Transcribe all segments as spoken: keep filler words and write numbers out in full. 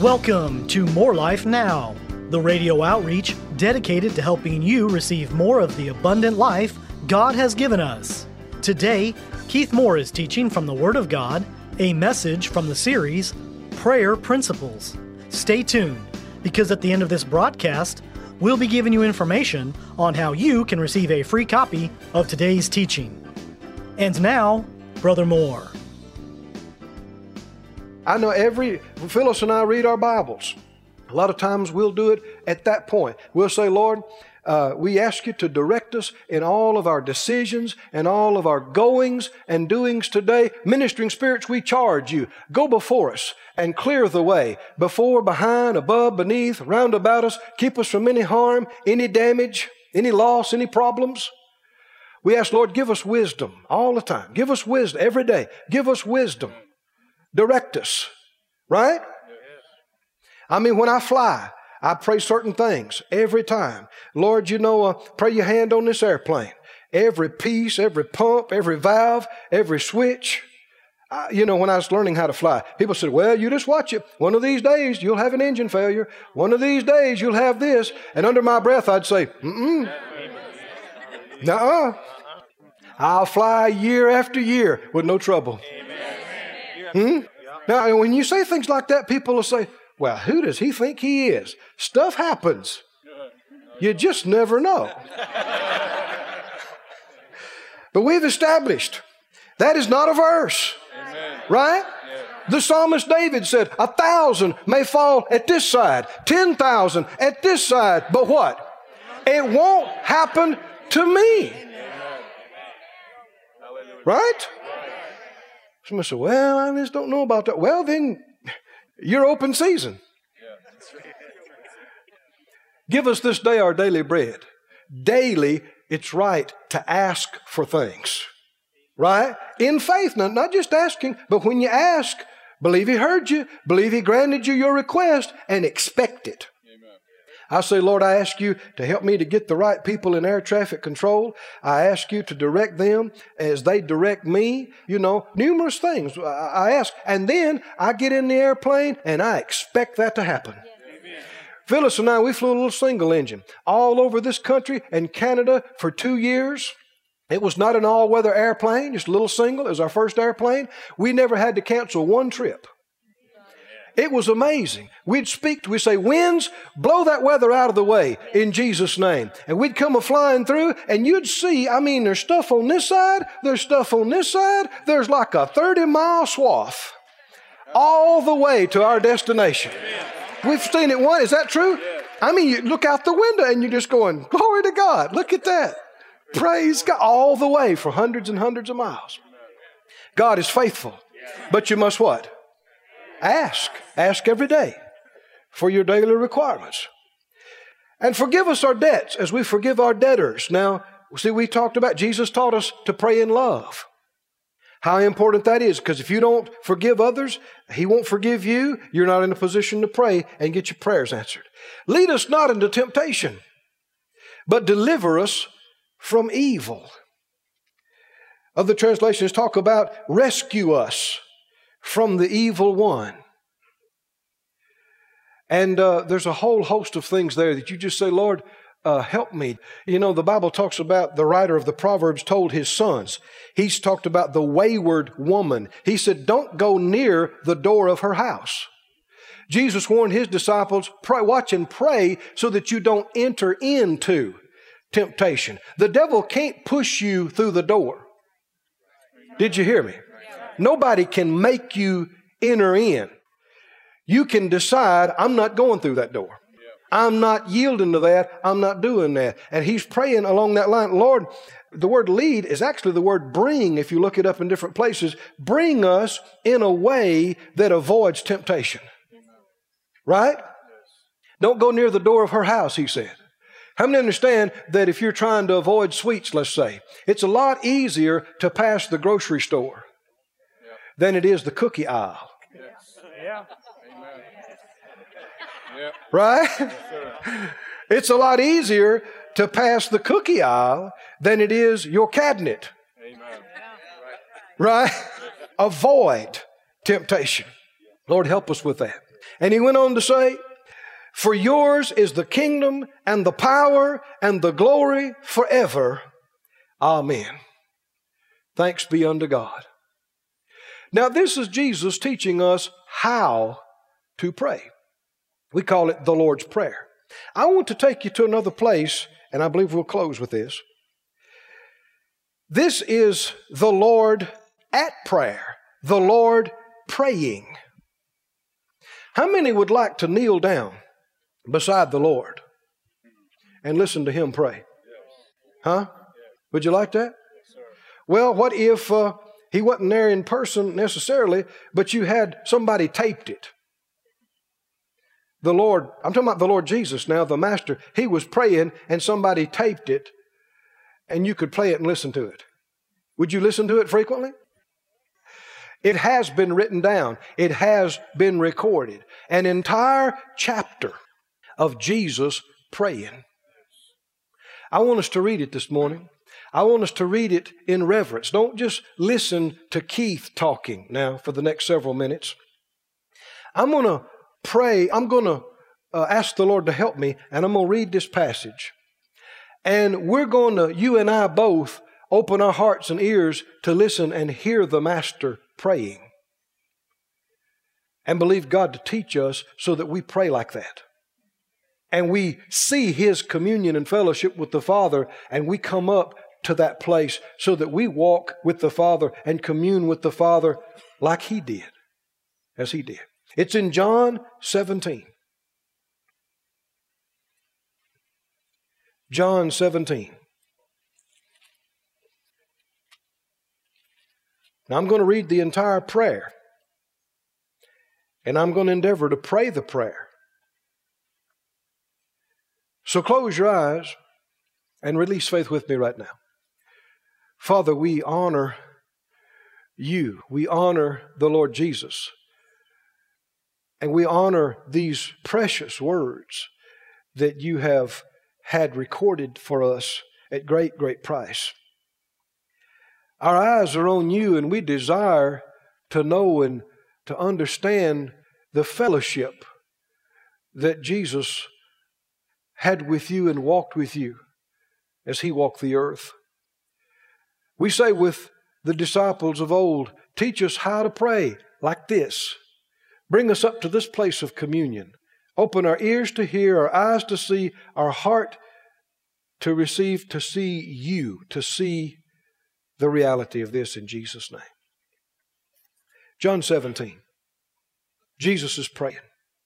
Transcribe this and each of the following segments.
Welcome to More Life Now, the radio outreach dedicated to helping you receive more of the abundant life God has given us. Today, Keith Moore is teaching from the Word of God, a message from the series, Prayer Principles. Stay tuned, because at the end of this broadcast, we'll be giving you information on how you can receive a free copy of today's teaching. And now, Brother Moore. I know every, Phyllis and I read our Bibles. A lot of times we'll do it at that point. We'll say, Lord, uh, we ask you to direct us in all of our decisions and all of our goings and doings today. Ministering spirits, we charge you. Go before us and clear the way. Before, behind, above, beneath, round about us. Keep us from any harm, any damage, any loss, any problems. We ask, Lord, give us wisdom all the time. Give us wisdom every day. Give us wisdom. Direct us, right? I mean, when I fly, I pray certain things every time. Lord, you know, uh, pray your hand on this airplane. Every piece, every pump, every valve, every switch. Uh, you know, when I was learning how to fly, people said, well, you just watch it. One of these days, you'll have an engine failure. One of these days, you'll have this. And under my breath, I'd say, mm-mm. Nuh-uh. I'll fly year after year with no trouble. Hmm? Now, when you say things like that, people will say, well, who does he think he is? Stuff happens. You just never know. But we've established that is not a verse. Amen. Right? Yeah. The psalmist David said, a thousand may fall at this side, ten thousand at this side, but what? It won't happen to me. Right? Somebody said, well, I just don't know about that. Well, then you're open season. Give us this day our daily bread. Daily, it's right to ask for things. Right? In faith, not, not just asking, but when you ask, believe He heard you, believe He granted you your request, and expect it. I say, Lord, I ask you to help me to get the right people in air traffic control. I ask you to direct them as they direct me. You know, numerous things I ask. And then I get in the airplane and I expect that to happen. Amen. Phyllis and I, we flew a little single engine all over this country and Canada for two years. It was not an all-weather airplane, just a little single. It was our first airplane. We never had to cancel one trip. It was amazing. We'd speak, we'd say, winds, blow that weather out of the way in Jesus' name. And we'd come a-flying through and you'd see, I mean, there's stuff on this side, there's stuff on this side. There's like a thirty-mile swath all the way to our destination. We've seen it once. Is that true? I mean, you look out the window and you're just going, glory to God. Look at that. Praise God. All the way for hundreds and hundreds of miles. God is faithful. But you must what? Ask. Ask every day for your daily requirements. And forgive us our debts as we forgive our debtors. Now, see, we talked about, Jesus taught us to pray in love. How important that is, because if you don't forgive others, He won't forgive you. You're not in a position to pray and get your prayers answered. Lead us not into temptation, but deliver us from evil. Other translations talk about rescue us from the evil one. And uh, there's a whole host of things there that you just say, Lord, uh, help me. You know, the Bible talks about, the writer of the Proverbs told his sons. He's talked about the wayward woman. He said, don't go near the door of her house. Jesus warned His disciples, pray, watch and pray so that you don't enter into temptation. The devil can't push you through the door. Did you hear me? Nobody can make you enter in. You can decide, I'm not going through that door. I'm not yielding to that. I'm not doing that. And he's praying along that line. Lord, the word lead is actually the word bring, if you look it up in different places. Bring us in a way that avoids temptation. Right? Don't go near the door of her house, he said. How many understand that if you're trying to avoid sweets, let's say, it's a lot easier to pass the grocery store than it is the cookie aisle. Yeah. Right? It's a lot easier to pass the cookie aisle than it is your cabinet. Amen. Right? Avoid temptation. Lord, help us with that. And he went on to say, for yours is the kingdom and the power and the glory forever. Amen. Thanks be unto God. Now, this is Jesus teaching us how to pray. We call it the Lord's Prayer. I want to take you to another place, and I believe we'll close with this. This is the Lord at prayer, the Lord praying. How many would like to kneel down beside the Lord and listen to Him pray? Huh? Would you like that? Well, what if uh, He wasn't there in person necessarily, but you had somebody taped it? The Lord, I'm talking about the Lord Jesus now, the Master, He was praying and somebody taped it and you could play it and listen to it. Would you listen to it frequently? It has been written down. It has been recorded. An entire chapter of Jesus praying. I want us to read it this morning. I want us to read it in reverence. Don't just listen to Keith talking now for the next several minutes. I'm going to pray. I'm going to uh, ask the Lord to help me, and I'm going to read this passage. And we're going to, you and I both, open our hearts and ears to listen and hear the Master praying. And believe God to teach us so that we pray like that. And we see His communion and fellowship with the Father, and we come up to that place so that we walk with the Father and commune with the Father like He did, as He did. It's in John seventeen. John seventeen. Now I'm going to read the entire prayer, and I'm going to endeavor to pray the prayer. So close your eyes and release faith with me right now. Father, we honor You. We honor the Lord Jesus. And we honor these precious words that You have had recorded for us at great, great price. Our eyes are on You, and we desire to know and to understand the fellowship that Jesus had with You and walked with You as He walked the earth. We say with the disciples of old, teach us how to pray like this. Bring us up to this place of communion. Open our ears to hear, our eyes to see, our heart to receive, to see You, to see the reality of this in Jesus' name. John seventeen. Jesus is praying.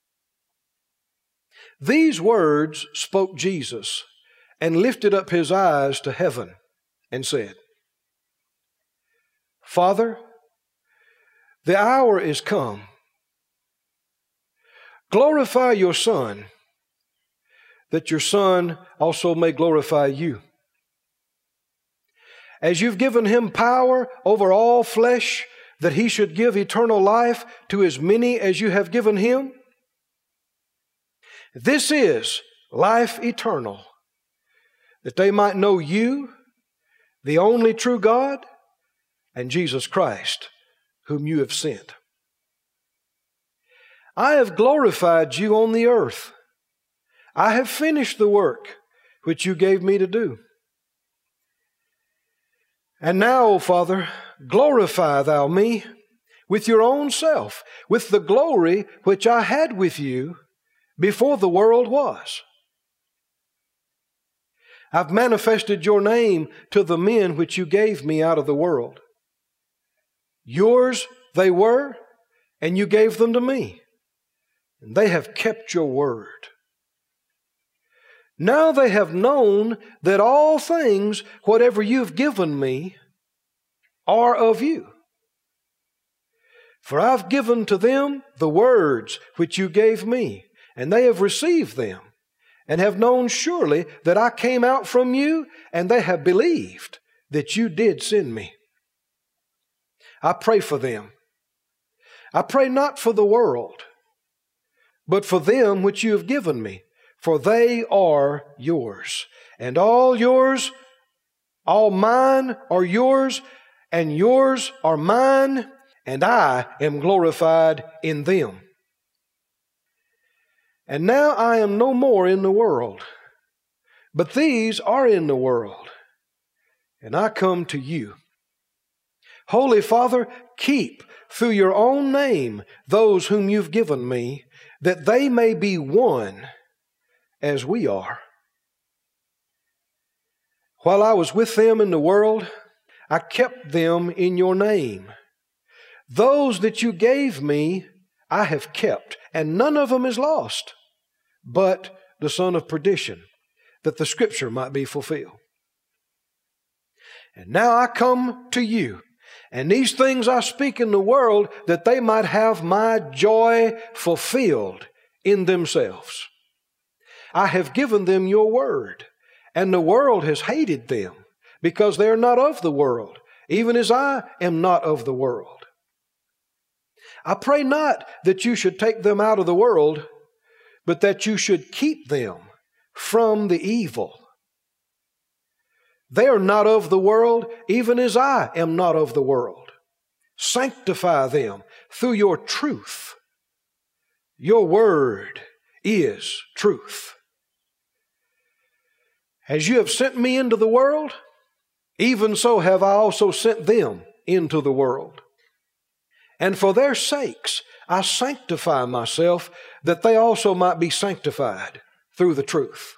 These words spoke Jesus and lifted up His eyes to heaven and said, Father, the hour is come. Glorify Your Son, that Your Son also may glorify You. As You've given Him power over all flesh, that He should give eternal life to as many as You have given Him. This is life eternal, that they might know You, the only true God, and Jesus Christ, whom You have sent. I have glorified You on the earth. I have finished the work which You gave Me to do. And now, O Father, glorify Thou Me with Your own self, with the glory which I had with You before the world was. I've manifested Your name to the men which You gave Me out of the world. Yours they were, and You gave them to Me, and they have kept Your word. Now they have known that all things, whatever You've given Me, are of You. For I've given to them the words which You gave Me, and they have received them, and have known surely that I came out from You, and they have believed that You did send Me. I pray for them. I pray not for the world, but for them which You have given Me, for they are Yours. And all Yours, all mine are Yours, and Yours are mine, and I am glorified in them. And now I am no more in the world, but these are in the world, and I come to you. Holy Father, keep through your own name those whom you've given me, that they may be one as we are. While I was with them in the world, I kept them in your name. Those that you gave me, I have kept, and none of them is lost, but the son of perdition, that the scripture might be fulfilled. And now I come to you, and these things I speak in the world, that they might have my joy fulfilled in themselves. I have given them your word, and the world has hated them, because they are not of the world, even as I am not of the world. I pray not that you should take them out of the world, but that you should keep them from the evil. They are not of the world, even as I am not of the world. Sanctify them through your truth. Your word is truth. As you have sent me into the world, even so have I also sent them into the world. And for their sakes I sanctify myself, that they also might be sanctified through the truth.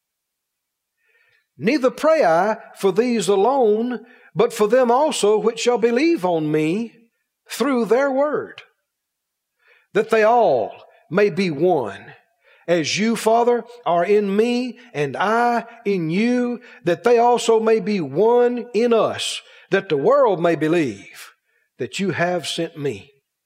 Neither pray I for these alone, but for them also which shall believe on me through their word, that they all may be one, as you, Father, are in me, and I in you, that they also may be one in us, that the world may believe that you have sent me.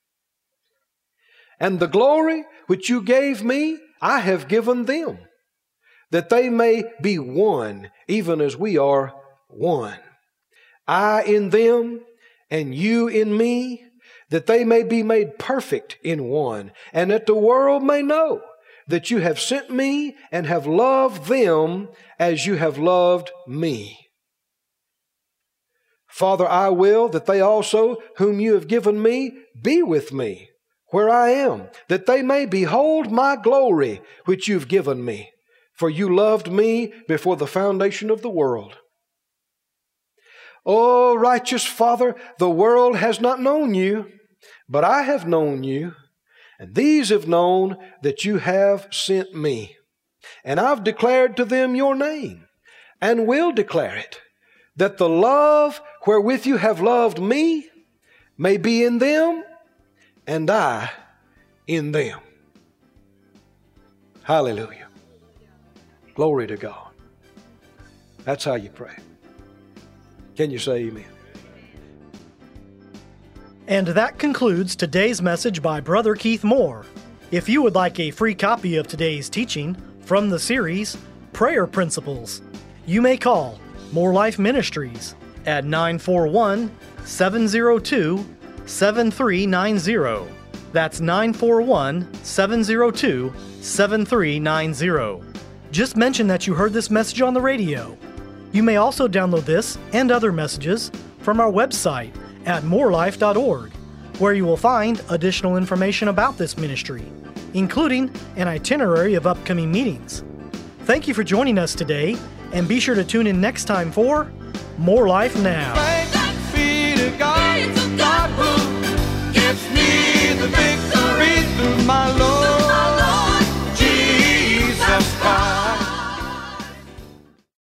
And the glory which you gave me, I have given them, that they may be one, even as we are one. I in them, and you in me, that they may be made perfect in one, and that the world may know that you have sent me and have loved them as you have loved me. Father, I will that they also, whom you have given me, be with me where I am, that they may behold my glory which you've given me. For you loved me before the foundation of the world. O righteous Father, the world has not known you, but I have known you, and these have known that you have sent me. And I've declared to them your name, and will declare it, that the love wherewith you have loved me may be in them, and I in them. Hallelujah. Glory to God. That's how you pray. Can you say amen? And that concludes today's message by Brother Keith Moore. If you would like a free copy of today's teaching from the series, Prayer Principles, you may call More Life Ministries at nine four one, seven zero two, seven three nine zero. That's nine four one, seven zero two, seven three nine zero. Just mention that you heard this message on the radio. You may also download this and other messages from our website at more life dot org, where you will find additional information about this ministry, including an itinerary of upcoming meetings. Thank you for joining us today, and be sure to tune in next time for More Life Now.